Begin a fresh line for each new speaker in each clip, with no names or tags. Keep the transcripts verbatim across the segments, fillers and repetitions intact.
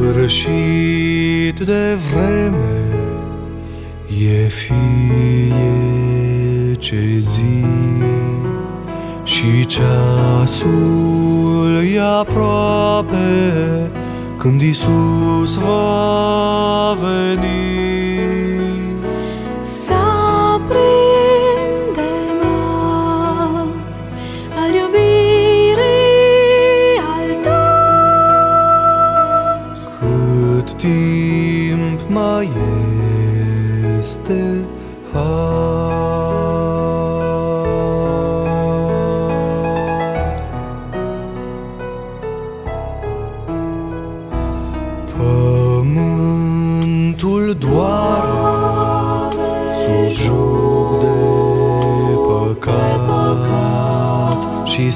sfârșit de vreme, e fiece zi și ceasul e aproape când Iisus va veni.
Să aprindem azi al iubirii altar,
Cât timp mai este har. Pământul doare sub joc de păcat și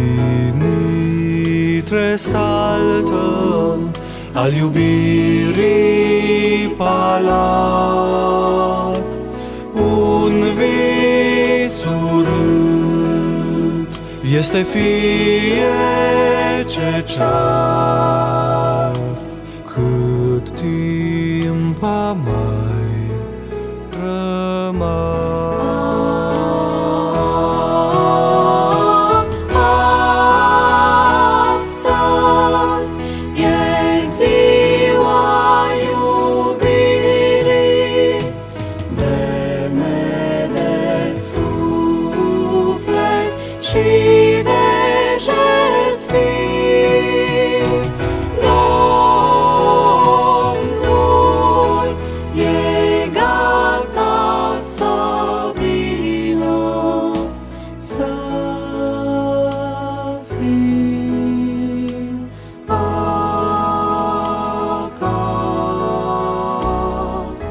spinii tresaltă al iubirii palat. Un vis urât este fiece ceas, cât timp a mai rămas.
astăzi e ziua iubirii, vreme de suflet și de jertfiri. Domnul e gata să vină, să fim acasă.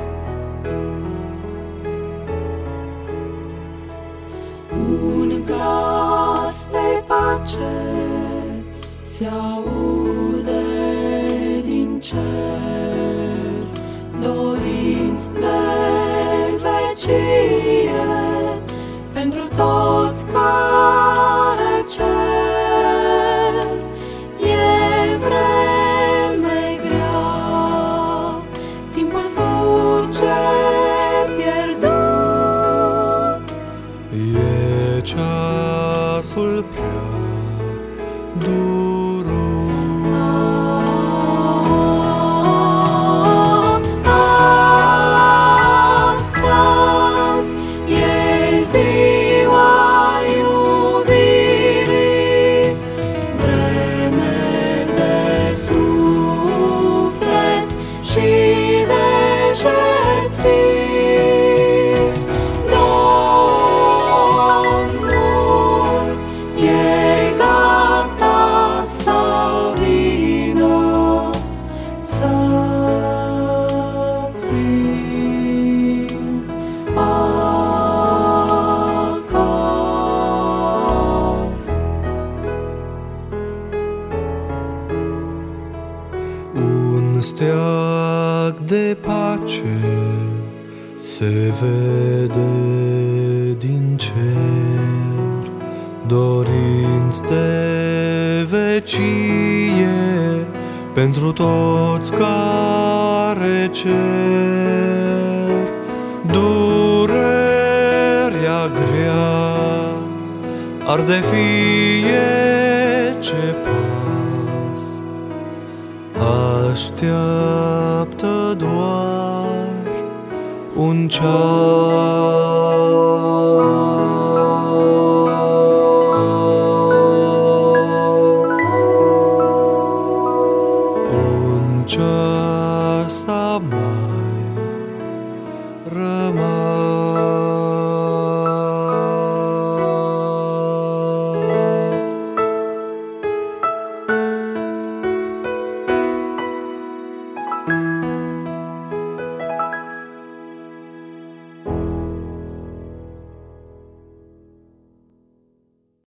Un glas de pace se aude din cer, dorinți de vecie pentru toți care cer. E vreme grea, timpul fuge pierdut,
E ceasul prea durut.
Astăzi e ziua iubirii, vreme de suflet și de jertfiri. Domnul e gata să vină, să fim acasă.
Un steag de pace se vede din cer, dorinți de vecie pentru toți care cer. Durerea grea arde fiece pas, așteaptă doar un ceas.